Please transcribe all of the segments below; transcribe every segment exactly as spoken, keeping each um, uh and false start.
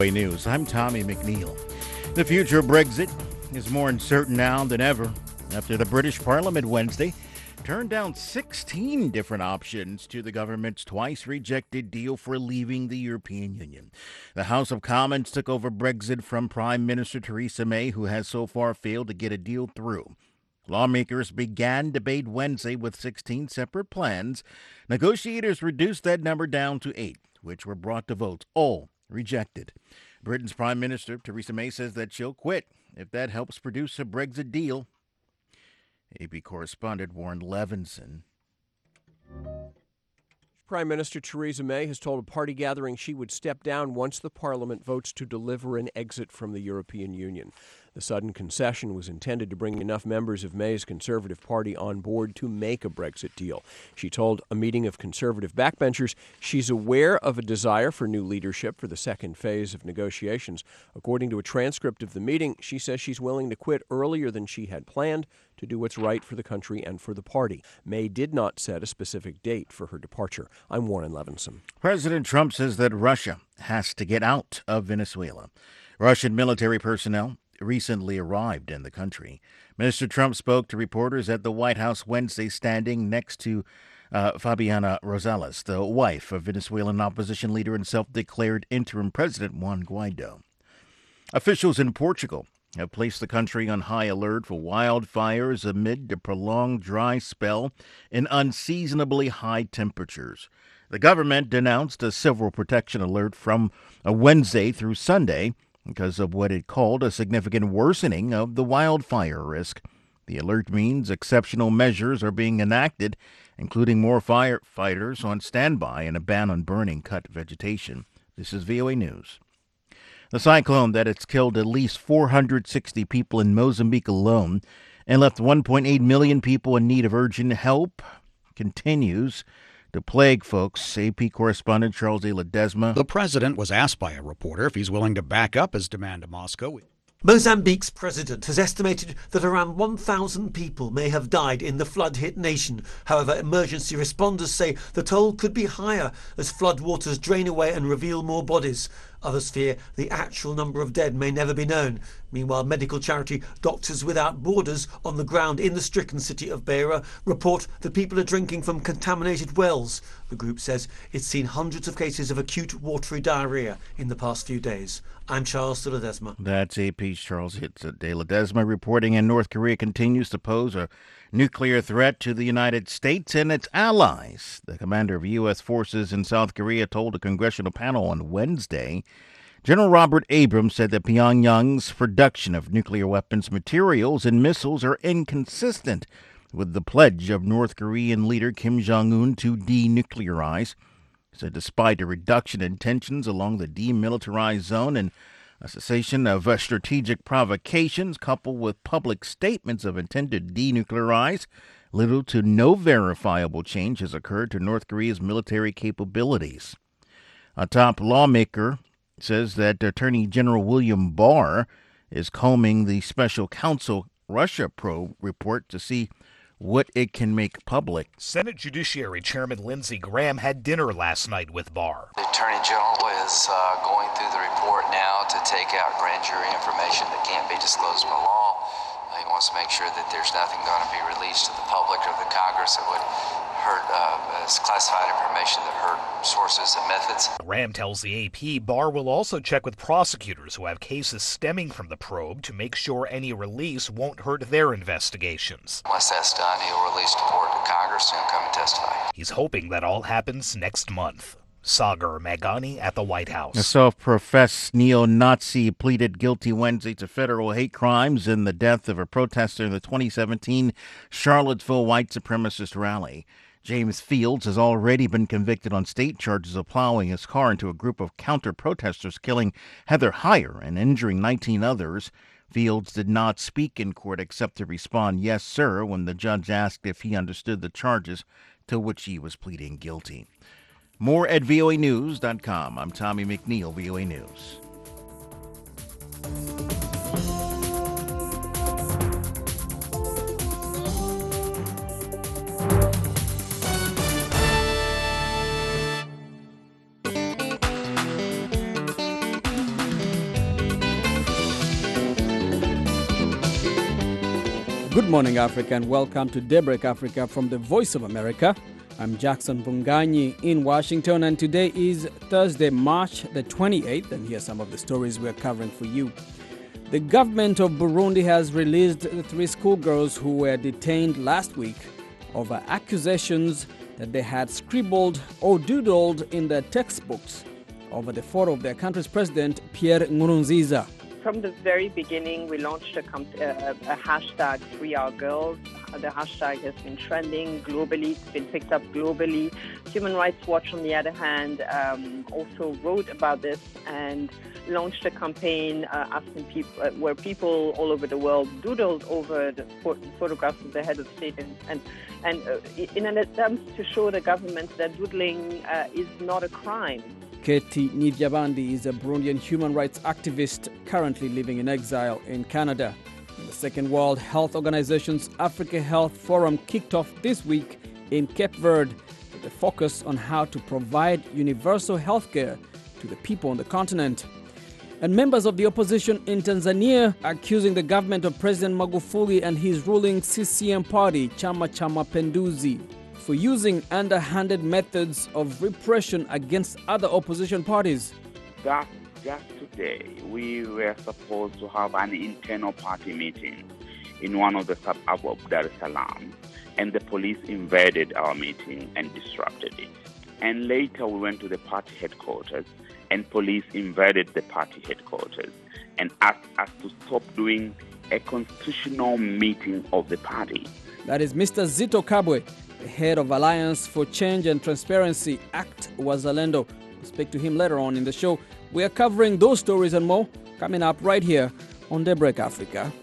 News. I'm Tommy McNeil. The future of Brexit is more uncertain now than ever after the British Parliament Wednesday turned down sixteen different options to the government's twice rejected deal for leaving the European Union. The House of Commons took over Brexit from Prime Minister Theresa May, who has so far failed to get a deal through. Lawmakers began debate Wednesday with sixteen separate plans. Negotiators reduced that number down to eight, which were brought to vote, all rejected. Britain's Prime Minister Theresa May says that she'll quit if that helps produce a Brexit deal. A P correspondent Warren Levinson. Prime Minister Theresa May has told a party gathering she would step down once the Parliament votes to deliver an exit from the European Union. The sudden concession was intended to bring enough members of May's Conservative Party on board to make a Brexit deal. She told a meeting of Conservative backbenchers she's aware of a desire for new leadership for the second phase of negotiations. According to a transcript of the meeting, she says she's willing to quit earlier than she had planned to do what's right for the country and for the party. May did not set a specific date for her departure. I'm Warren Levinson. President Trump says that Russia has to get out of Venezuela. Russian military personnel recently arrived in the country. Mister Trump spoke to reporters at the White House Wednesday, standing next to uh, Fabiana Rosales, the wife of Venezuelan opposition leader and self-declared interim president Juan Guaido. Officials in Portugal have placed the country on high alert for wildfires amid the prolonged dry spell and unseasonably high temperatures. The government announced a civil protection alert from a Wednesday through Sunday because of what it called a significant worsening of the wildfire risk. The alert means exceptional measures are being enacted, including more firefighters on standby and a ban on burning cut vegetation. This is V O A News. The cyclone that has killed at least four hundred sixty people in Mozambique alone and left one point eight million people in need of urgent help continues to plague folks. A P correspondent Charles de Ledesma. The president was asked by a reporter if he's willing to back up his demand to Moscow. Mozambique's president has estimated that around one thousand people may have died in the flood-hit nation. However, emergency responders say the toll could be higher as floodwaters drain away and reveal more bodies. Others fear the actual number of dead may never be known. Meanwhile, medical charity Doctors Without Borders on the ground in the stricken city of Beira report that people are drinking from contaminated wells. The group says it's seen hundreds of cases of acute watery diarrhea in the past few days. I'm Charles de Ledesma. That's A P's Charles de Ledesma reporting. And North Korea continues to pose a nuclear threat to the United States and its allies. The commander of U S forces in South Korea told a congressional panel on Wednesday. General Robert Abrams said that Pyongyang's production of nuclear weapons, materials, and missiles are inconsistent with the pledge of North Korean leader Kim Jong-un to denuclearize. He said despite a reduction in tensions along the demilitarized zone and a cessation of uh, strategic provocations coupled with public statements of intent to denuclearize, little to no verifiable change has occurred to North Korea's military capabilities. A top lawmaker says that Attorney General William Barr is combing the special counsel Russia probe report to see what it can make public. Senate Judiciary Chairman Lindsey Graham had dinner last night with Barr. The Attorney General is uh, going through the report now to take out grand jury information that can't be disclosed by law. Uh, he wants to make sure that there's nothing going to be released to the public or the Congress that would hurt uh, as classified information that hurt sources and methods. Graham tells the A P Barr will also check with prosecutors who have cases stemming from the probe to make sure any release won't hurt their investigations. Once that's done, he'll release the report to Congress and he'll come and testify. He's hoping that all happens next month. Sagar Magani at the White House. A self-professed neo-Nazi pleaded guilty Wednesday to federal hate crimes in the death of a protester in the twenty seventeen Charlottesville white supremacist rally. James Fields has already been convicted on state charges of plowing his car into a group of counter-protesters, killing Heather Heyer and injuring nineteen others. Fields did not speak in court except to respond, "Yes, sir," when the judge asked if he understood the charges to which he was pleading guilty. More at V O A news dot com. I'm Tommy McNeil, V O A News. Good morning, Africa, and welcome to Daybreak Africa from the Voice of America. I'm Jackson Bunganyi in Washington, and today is Thursday, March the twenty-eighth, and here's some of the stories we're covering for you. The government of Burundi has released the three schoolgirls who were detained last week over accusations that they had scribbled or doodled in their textbooks over the photo of their country's president, Pierre Nkurunziza. From the very beginning, we launched a, comp- a, a hashtag, Free Our Girls. The hashtag has been trending globally. It's been picked up globally. Human Rights Watch, on the other hand, um, also wrote about this and launched a campaign uh, asking people, uh, where people all over the world doodled over the pho- photographs of the head of state and, and, and uh, in an attempt to show the government that doodling uh, is not a crime. Katie Nivyabandi is a Burundian human rights activist currently living in exile in Canada. The Second World Health Organization's Africa Health Forum kicked off this week in Cape Verde with a focus on how to provide universal health care to the people on the continent. And members of the opposition in Tanzania are accusing the government of President Magufuli and his ruling C C M party, Chama cha Mapinduzi, for using underhanded methods of repression against other opposition parties. Just, just today, we were supposed to have an internal party meeting in one of the suburbs of Dar es Salaam, and the police invaded our meeting and disrupted it. And later we went to the party headquarters, and police invaded the party headquarters and asked us to stop doing a constitutional meeting of the party. That is Mister Zito Kabwe, the head of Alliance for Change and Transparency, ACT Wazalendo. We'll speak to him later on in the show. We are covering those stories and more coming up right here on Daybreak Africa.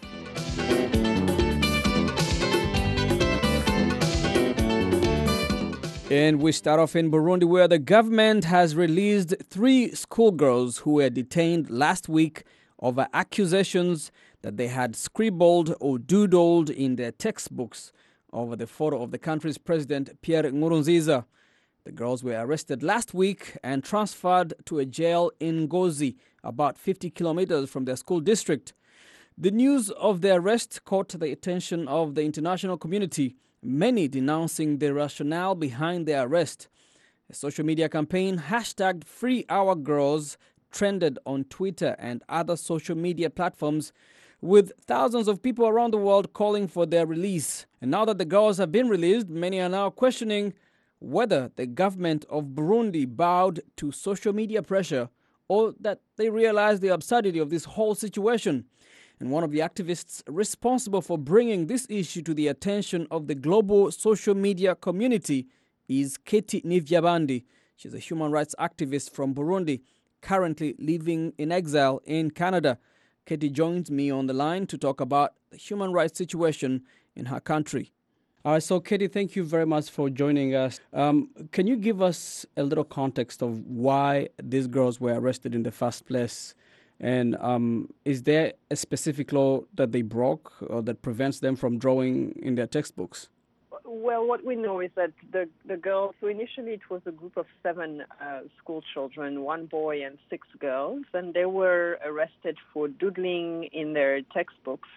And we start off in Burundi, where the government has released three schoolgirls who were detained last week over accusations that they had scribbled or doodled in their textbooks over the photo of the country's president, Pierre Nkurunziza. The girls were arrested last week and transferred to a jail in Ngozi, about fifty kilometers from their school district. The news of their arrest caught the attention of the international community, many denouncing the rationale behind their arrest. A social media campaign, hashtag Free Our Girls, trended on Twitter and other social media platforms, with thousands of people around the world calling for their release. And now that the girls have been released, many are now questioning whether the government of Burundi bowed to social media pressure or that they realized the absurdity of this whole situation. And one of the activists responsible for bringing this issue to the attention of the global social media community is Katie Nivyabandi. She's a human rights activist from Burundi, currently living in exile in Canada. Katie joins me on the line to talk about the human rights situation in her country. All right, so Katie, thank you very much for joining us. Um, can you give us a little context of why these girls were arrested in the first place? And um, is there a specific law that they broke or that prevents them from drawing in their textbooks? Well, what we know is that the, the girls, so initially it was a group of seven uh, school children, one boy and six girls, and they were arrested for doodling in their textbooks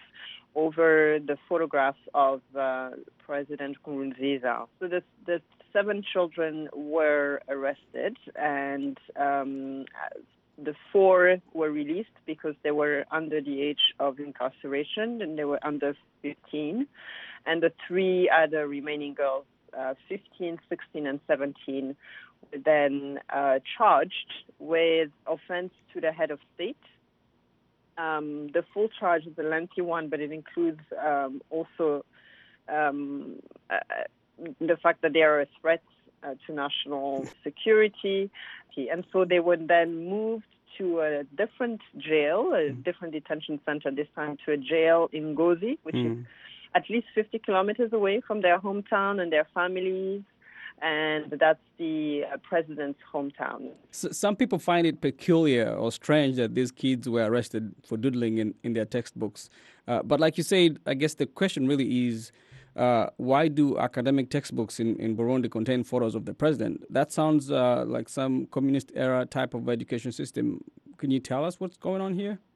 over the photographs of uh, President Nkurunziza. So the, the seven children were arrested, and um, the four were released because they were under the age of incarceration, and they were under fifteen. And the three other remaining girls, uh, fifteen, sixteen, and seventeen, were then uh, charged with offense to the head of state. Um, the full charge is a lengthy one, but it includes um, also um, uh, the fact that they are a threat uh, to national security. And so they were then moved to a different jail, a different detention center, this time to a jail in Ngozi, which mm. is at least fifty kilometers away from their hometown and their families, and that's the uh, president's hometown. So some people find it peculiar or strange that these kids were arrested for doodling in, in their textbooks. Uh, but like you said, I guess the question really is, uh, why do academic textbooks in, in Burundi contain photos of the president? That sounds uh, like some communist-era type of education system. Can you tell us what's going on here?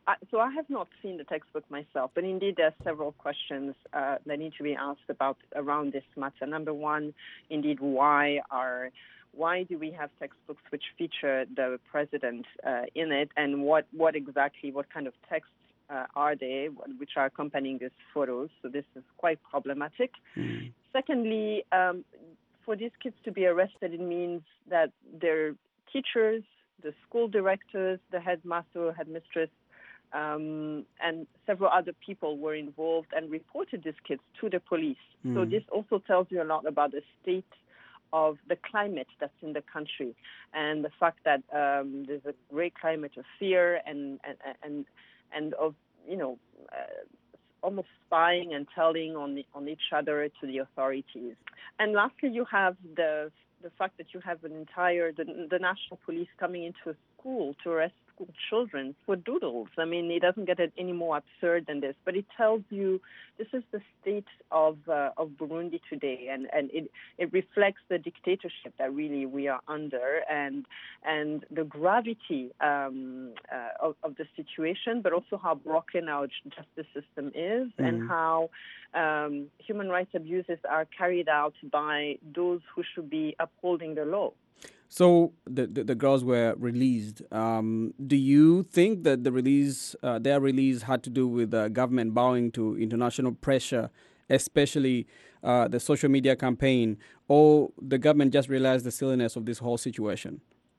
I, so I have not seen the textbook myself, but indeed there are several questions uh, that need to be asked about around this matter. Number one, indeed, why are why do we have textbooks which feature the president uh, in it, and what, what exactly, what kind of texts uh, are they, which are accompanying these photos? So this is quite problematic. Mm. Secondly, um, for these kids to be arrested, it means that their teachers, the school directors, the headmaster or headmistress, um, and several other people were involved and reported these kids to the police. Mm. So this also tells you a lot about the state of the climate that's in the country, and the fact that um, there's a great climate of fear and and and, and of you know uh, almost spying and telling on the, on each other to the authorities. And lastly, you have the the fact that you have an entire the, the national police coming into a school to arrest school children for doodles. I mean, it doesn't get any more absurd than this, but it tells you this is the state of uh, of Burundi today, and, and it, it reflects the dictatorship that really we are under, and and the gravity um, uh, of, of the situation, but also how broken our justice system is, mm-hmm. and how um, human rights abuses are carried out by those who should be upholding the law. So the, the, the girls were released. Um, do you think that the release, uh, their release, had to do with the government bowing to international pressure, especially uh, the social media campaign, or the government just realized the silliness of this whole situation?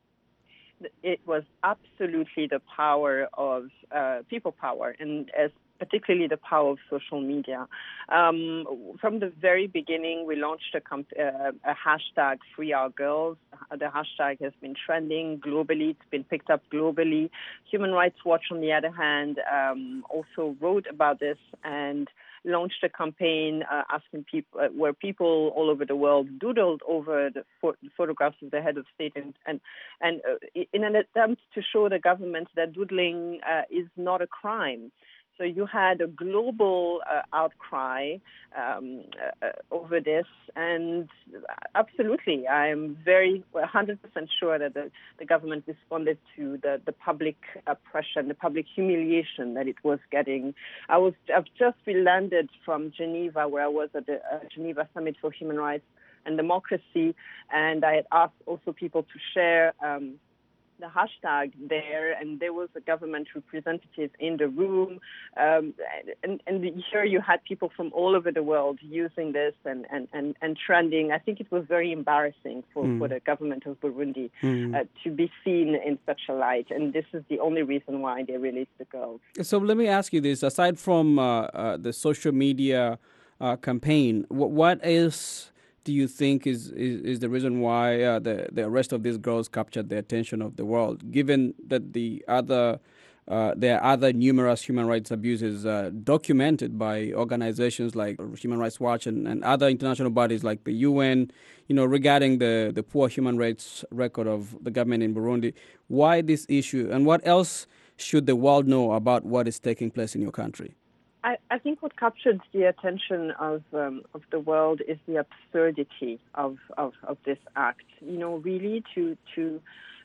It was absolutely the power of uh, people power, and as particularly the power of social media. Um, from the very beginning, we launched a, comp- uh, a hashtag, Free Our Girls. The hashtag has been trending globally. It's been picked up globally. Human Rights Watch, on the other hand, um, also wrote about this and launched a campaign uh, asking people, uh, where people all over the world doodled over the pho- photographs of the head of state, and and, and uh, in an attempt to show the government that doodling uh, is not a crime. So you had a global uh, outcry um, uh, over this, and absolutely, I'm very one hundred percent sure that the, the government responded to the, the public oppression, the public humiliation that it was getting. I was I've just landed from Geneva, where I was at the uh, Geneva Summit for Human Rights and Democracy, and I had asked also people to share Um, the hashtag there, and there was a government representative in the room, um, and, and here you had people from all over the world using this and, and, and, and trending. I think it was very embarrassing for, mm. for the government of Burundi mm. uh, to be seen in such a light, and this is the only reason why they released the girls. So let me ask you this, aside from uh, uh, the social media uh, campaign, what, what is... do you think is, is, is the reason why uh, the, the arrest of these girls captured the attention of the world, given that the other uh, there are other numerous human rights abuses uh, documented by organizations like Human Rights Watch and, and other international bodies like the U N, you know, regarding the, the poor human rights record of the government in Burundi? Why this issue, and what else should the world know about what is taking place in your country? I, I think what captured the attention of um, of the world is the absurdity of, of, of this act. You know, really to to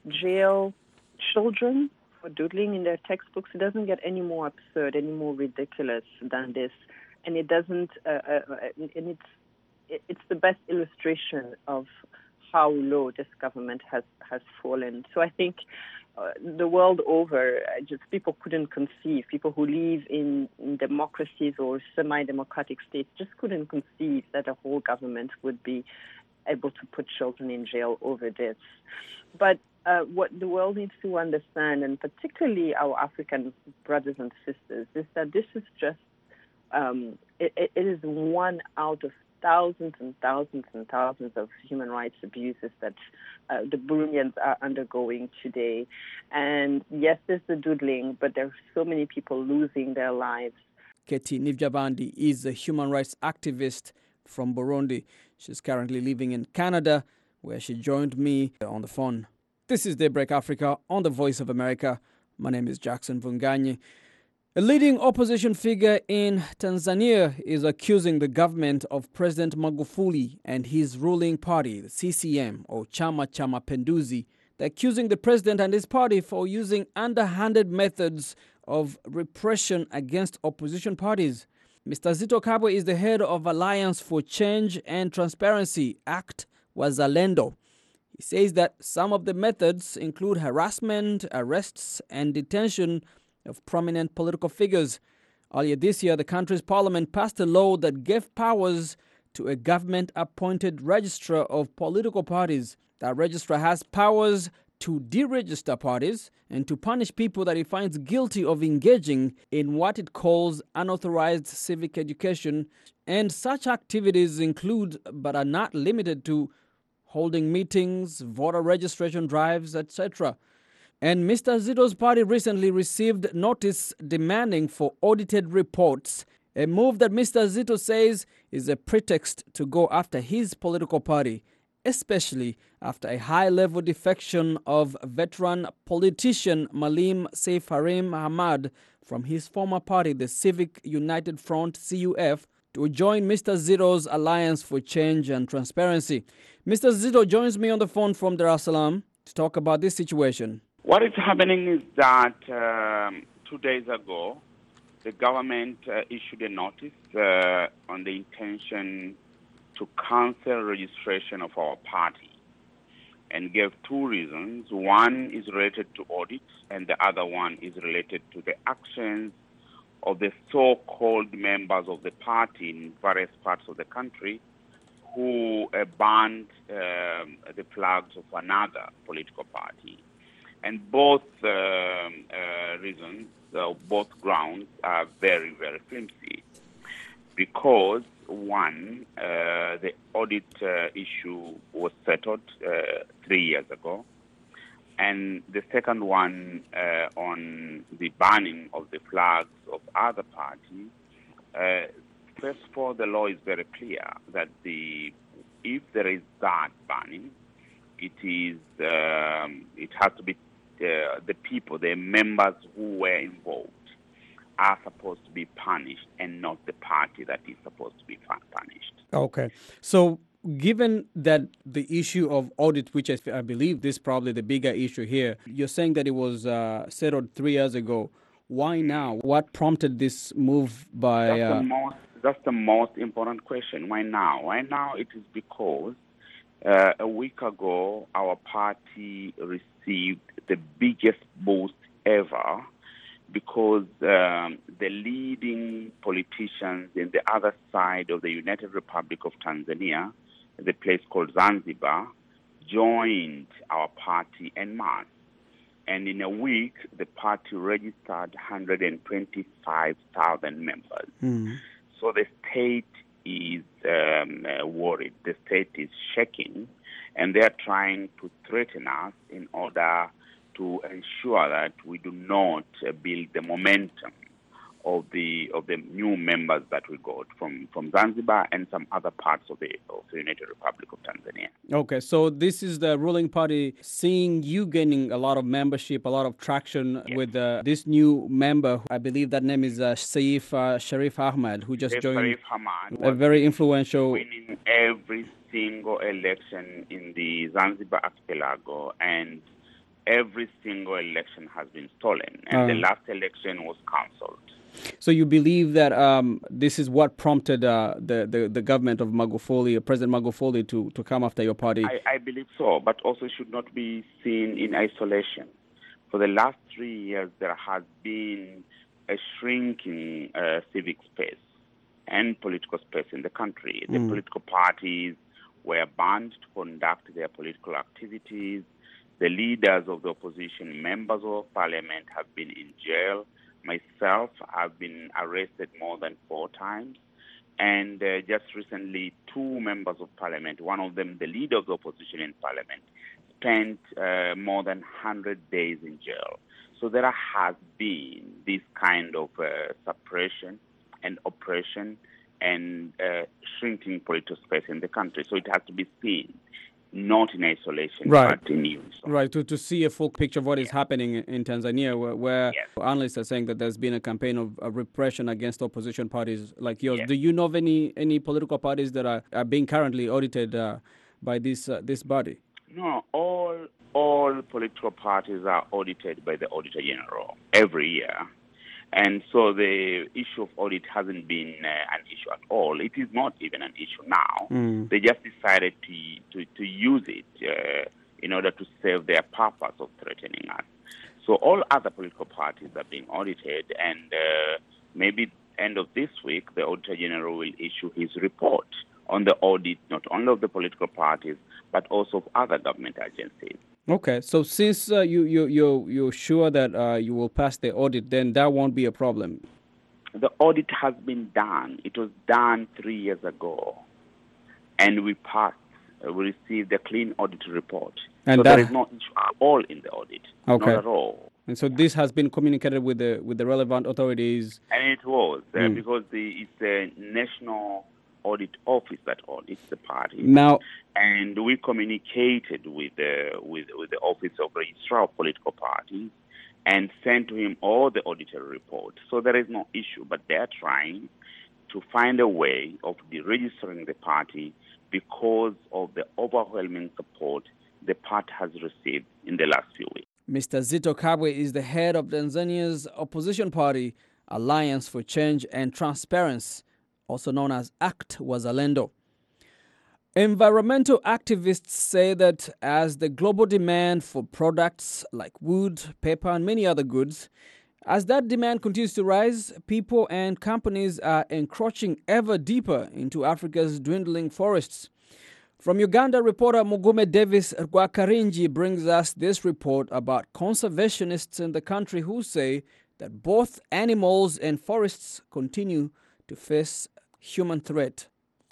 jail children for doodling in their textbooks, it doesn't get any more absurd, any more ridiculous than this, and it doesn't. Uh, uh, and it's it's the best illustration of how low this government has has fallen. So I think. Uh, the world over, uh, just people couldn't conceive. People who live in, in democracies or semi-democratic states just couldn't conceive that a whole government would be able to put children in jail over this. But uh, what the world needs to understand, and particularly our African brothers and sisters, is that this is just, um, it, it is one out of thousands and thousands and thousands of human rights abuses that uh, the Burundians are undergoing today. And yes, there's the doodling, but there are so many people losing their lives. Katie Nivjabandi is a human rights activist from Burundi. She's currently living in Canada, where she joined me on the phone. This is Daybreak Africa on the Voice of America. My name is Jackson Vunganyi. A leading opposition figure in Tanzania is accusing the government of President Magufuli and his ruling party, the C C M, or Chama cha Mapinduzi. They're accusing the president and his party for using underhanded methods of repression against opposition parties. Mister Zitto Kabwe is the head of Alliance for Change and Transparency, ACT Wazalendo. He says that some of the methods include harassment, arrests, and detention of prominent political figures. Earlier this year, the country's parliament passed a law that gave powers to a government-appointed registrar of political parties. That registrar has powers to deregister parties and to punish people that he finds guilty of engaging in what it calls unauthorized civic education. And such activities include, but are not limited to, holding meetings, voter registration drives, et cetera. And Mister Zitto's party recently received notice demanding for audited reports, a move that Mister Zitto says is a pretext to go after his political party, especially after a high-level defection of veteran politician Malim Seif Harim Ahmad from his former party, the Civic United Front, C U F, to join Mister Zitto's Alliance for Change and Transparency. Mister Zitto joins me on the phone from Dar es Salaam to talk about this situation. What is happening is that um, two days ago, the government uh, issued a notice uh, on the intention to cancel registration of our party and gave two reasons. One is related to audits, and the other one is related to the actions of the so-called members of the party in various parts of the country who uh, banned um, the flags of another political party. And both um, uh, reasons, uh, both grounds are very, very flimsy because, one, uh, the audit uh, issue was settled uh, three years ago, and the second one uh, on the banning of the flags of other parties. Uh, first of all, the law is very clear that the if there is that banning, it is um, it has to be uh, the people, the members who were involved, are supposed to be punished, and not the party that is supposed to be punished. Okay, so given that the issue of audit, which I believe this is probably the bigger issue here, you're saying that it was uh, settled three years ago. Why now? What prompted this move by... That's, uh, the most, that's the most important question. Why now? Why now? It is because uh, a week ago, our party received the biggest boost ever because um, the leading politicians in the other side of the United Republic of Tanzania, the place called Zanzibar, joined our party en masse. And in a week, the party registered one hundred twenty-five thousand members. Mm. So the state is um, uh, worried. The state is shaking, and they are trying to threaten us in order to ensure that we do not uh, build the momentum of the of the new members that we got from, from Zanzibar and some other parts of the, of the United Republic of Tanzania. Okay, so this is the ruling party seeing you gaining a lot of membership, a lot of traction yes. with uh, this new member. I believe that name is uh, Seif uh, Sharif Ahmad, who just Seif joined Sharif Ahmad a very influential... winning every single election in the Zanzibar archipelago, and every single election has been stolen, and uh. the last election was cancelled. So you believe that um, this is what prompted uh, the, the, the government of Magufuli, President Magufuli, to, to come after your party? I, I believe so, but also should not be seen in isolation. For the last three years, there has been a shrinking uh, civic space and political space in the country. The mm. political parties were banned to conduct their political activities. The leaders of the opposition, members of parliament, have been in jail. Myself, I've been arrested more than four times. And uh, just recently, two members of parliament, one of them the leader of the opposition in parliament, spent uh, more than one hundred days in jail. So there has been this kind of uh, suppression and oppression and uh, shrinking political space in the country. So it has to be seen not in isolation, right. but in use. Right, to, to see a full picture of what is yes. happening in Tanzania, where, where yes. analysts are saying that there's been a campaign of, of repression against opposition parties like yours. Yes. Do you know of any, any political parties that are, are being currently audited uh, by this uh, this body? No, all all political parties are audited by the Auditor General every year. And so the issue of audit hasn't been uh, an issue at all. It is not even an issue now. Mm. They just decided to, to, to use it uh, in order to serve their purpose of threatening us. So all other political parties are being audited, and uh, maybe end of this week, the Auditor General will issue his report on the audit, not only of the political parties, but also of other government agencies. Okay, so since uh, you, you, you, you're sure that uh, you will pass the audit, then that won't be a problem. The audit has been done. It was done three years ago, and we passed. Uh, we received a clean audit report. And so that... there is no issue at all in the audit, okay. not at all. And so this has been communicated with the with the relevant authorities? And it was, uh, mm. because the, it's a national audit office that audits the party. Now, and we communicated with the with with the Office of Registrar of Political Parties and sent to him all the auditor reports. So there is no issue, but they are trying to find a way of deregistering the party because of the overwhelming support the party has received in the last few weeks. Mister Zitto Kabwe is the head of Tanzania's opposition party, Alliance for Change and Transparency, also known as ACT Wazalendo. Environmental activists say that as the global demand for products like wood, paper, and many other goods, as that demand continues to rise, people and companies are encroaching ever deeper into Africa's dwindling forests. From Uganda, reporter Mugume Davis Rwakarinji brings us this report about conservationists in the country who say that both animals and forests continue to face human threat.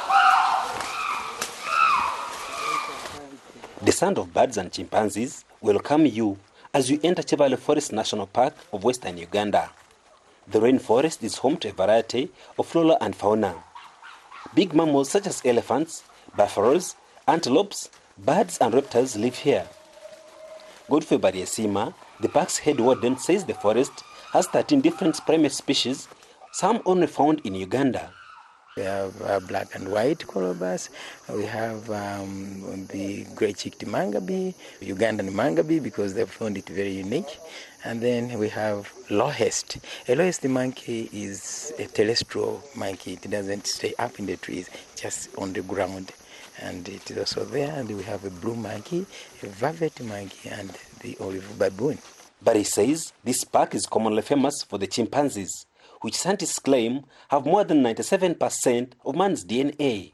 The sound of birds and chimpanzees welcome you as you enter Chevale Forest National Park of Western Uganda. The rainforest is home to a variety of flora and fauna. Big mammals such as elephants, buffaloes, antelopes, birds and reptiles live here. Godfrey Bariesima, the park's head warden, says the forest has thirteen different primate species, some only found in Uganda. We have uh, black and white colobus. We have um, the grey-cheeked mangabe, Ugandan mangabe, because they've found it very unique. And then we have lowest. A lowest monkey is a terrestrial monkey. It doesn't stay up in the trees, just on the ground. And it is also there. And we have a blue monkey, a vervet monkey, and the olive baboon. But he says this park is commonly famous for the chimpanzees, which scientists claim have more than ninety-seven percent of man's D N A.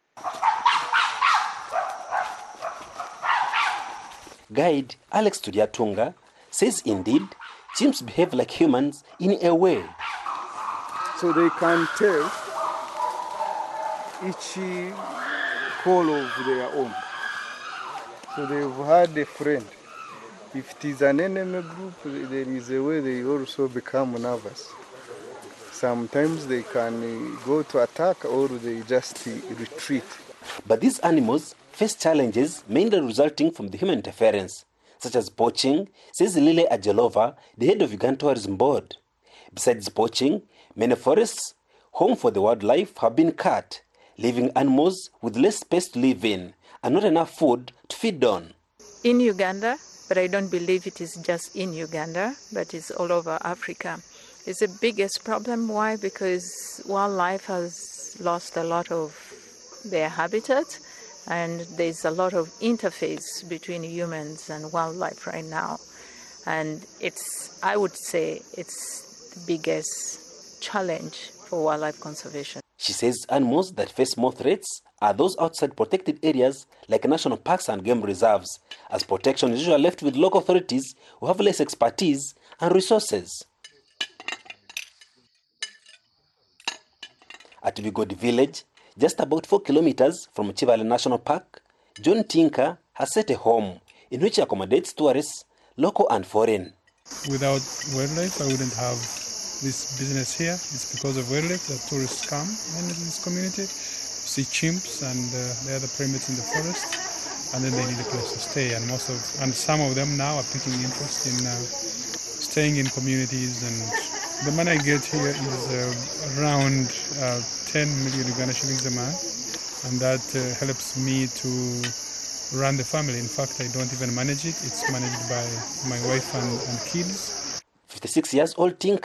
Guide Alex Tudiatunga says indeed, chimps behave like humans in a way. So they can tell each call of their own. So they've had a friend. If it is an enemy group, there is a way they also become nervous. Sometimes they can go to attack or they just retreat. But these animals face challenges mainly resulting from the human interference, such as poaching, says Lile Ajelova, the head of Uganda Tourism Board. Besides poaching, many forests, home for the wildlife, have been cut, leaving animals with less space to live in and not enough food to feed on. In Uganda, but I don't believe it is just in Uganda, but it's all over Africa. It's the biggest problem. Why? Because wildlife has lost a lot of their habitat, and there's a lot of interface between humans and wildlife right now. And it's, I would say, it's the biggest challenge for wildlife conservation. She says animals that face more threats are those outside protected areas like national parks and game reserves, as protection is usually left with local authorities who have less expertise and resources. At Bigodi village, just about four kilometers from Chivale National Park, John Tinka has set a home in which he accommodates tourists, local and foreign. Without wildlife, I wouldn't have this business here. It's because of wildlife that tourists come in this community, see chimps and uh, the other primates in the forest, and then they need a place to stay. And most of, and some of them now are taking interest in uh, staying in communities, and the money I get here is uh, around uh, ten million Uganda shillings a month, and that uh, helps me to run the family. In fact, I don't even manage it. It's managed by my wife and, and kids. fifty-six years old Tinka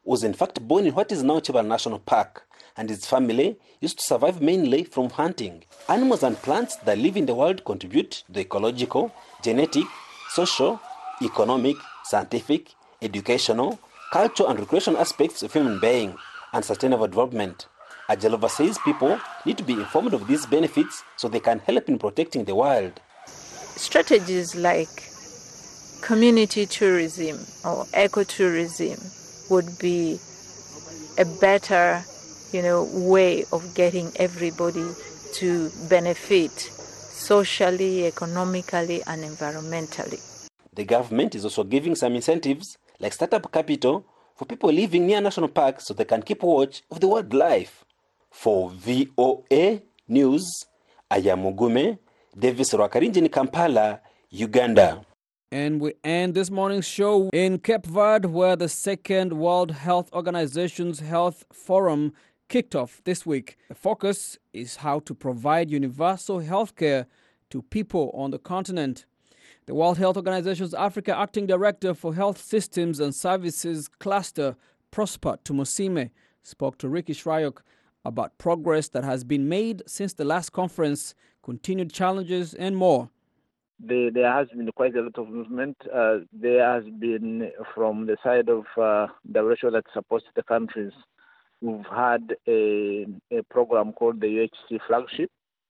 was in fact born in what is now Chebale National Park, and his family used to survive mainly from hunting. Animals and plants that live in the world contribute to the ecological, genetic, social, economic, scientific, educational, cultural and recreational aspects of human being and sustainable development. Ajalova says people need to be informed of these benefits so they can help in protecting the wild. Strategies like community tourism or ecotourism would be a better, you know, way of getting everybody to benefit socially, economically, and environmentally. The government is also giving some incentives like startup capital for people living near national parks so they can keep watch of the wildlife. For V O A News, I am Mugume Davis Rwakarinji in Kampala, Uganda. And we end this morning's show in Cape Verde, where the second World Health Organization's Health Forum kicked off this week. The focus is how to provide universal health care to people on the continent. The World Health Organization's Africa Acting Director for Health Systems and Services Cluster, Prosper Tumosime, spoke to Ricky Shrayok about progress that has been made since the last conference, continued challenges, and more. There, there has been quite a lot of movement. Uh, there has been, from the side of uh, W H O that supports the countries, we've had a, a program called the U H C Flagship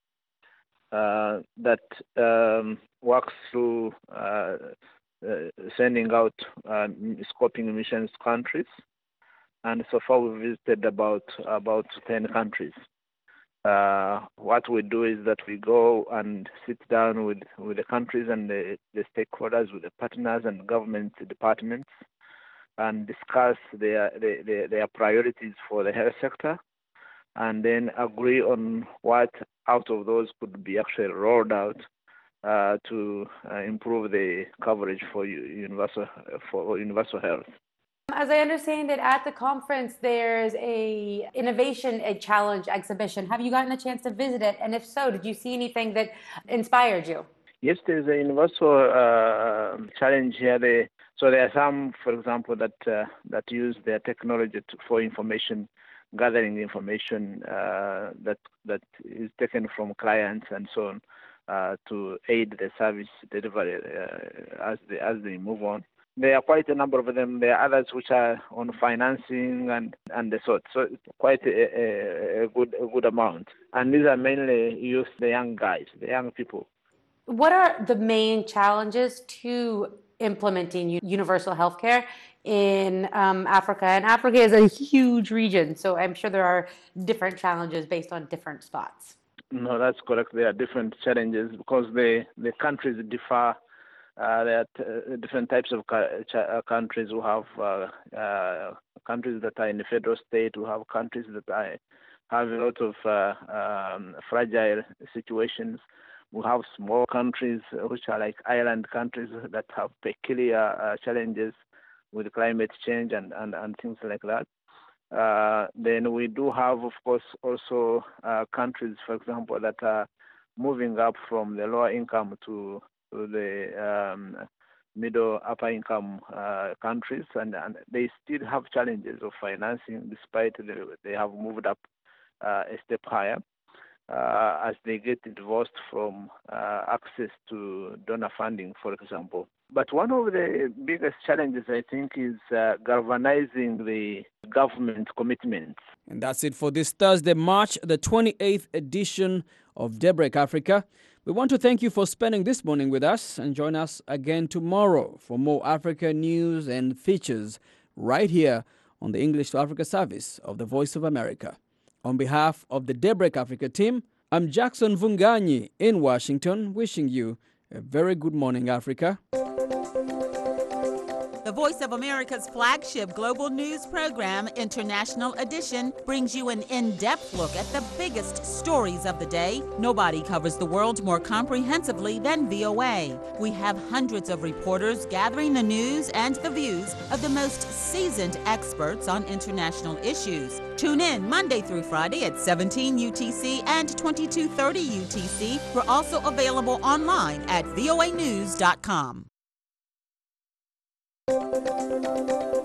uh, that um, works through uh, uh, sending out uh, scoping missions to countries. And so far we've visited about about ten countries. Uh, what we do is that we go and sit down with, with the countries and the, the stakeholders, with the partners and government departments, and discuss their, their, their priorities for the health sector, and then agree on what out of those could be actually rolled out uh, to uh, improve the coverage for universal, for universal health. As I understand it, at the conference, there's a innovation, a challenge exhibition. Have you gotten a chance to visit it? And if so, did you see anything that inspired you? Yes, there's a universal uh, challenge here. They, so there are some, for example, that uh, that use their technology to, for information, gathering information uh, that that is taken from clients and so on uh, to aid the service delivery uh, as they as they move on. There are quite a number of them. There are others which are on financing and, and the sort. So it's quite a, a, a good a good amount. And these are mainly youth, the young guys, the young people. What are the main challenges to implementing universal healthcare in um, Africa? And Africa is a huge region, so I'm sure there are different challenges based on different spots. No, that's correct. There are different challenges because the, the countries differ. Uh, there are t- different types of ca- ch- countries who have uh, uh, countries that are in the federal state, who have countries that are, have a lot of uh, um, fragile situations. We have small countries which are like island countries that have peculiar uh, challenges with climate change and, and, and things like that. Uh, then we do have, of course, also uh, countries, for example, that are moving up from the lower income to to the um, middle upper income uh, countries, and, and they still have challenges of financing despite the, they have moved up uh, a step higher uh, as they get divorced from uh, access to donor funding, for example. But one of the biggest challenges, I think, is uh, galvanizing the government commitments. And that's it for this Thursday, March the twenty-eighth edition of Daybreak Africa. We want to thank you for spending this morning with us, and join us again tomorrow for more Africa news and features right here on the English to Africa service of the Voice of America. On behalf of the Daybreak Africa team, I'm Jackson Vunganyi in Washington, wishing you a very good morning, Africa. The Voice of America's flagship global news program, International Edition, brings you an in-depth look at the biggest stories of the day. Nobody covers the world more comprehensively than V O A. We have hundreds of reporters gathering the news and the views of the most seasoned experts on international issues. Tune in Monday through Friday at seventeen U T C and twenty-two thirty U T C. We're also available online at voa news dot com. Thank you.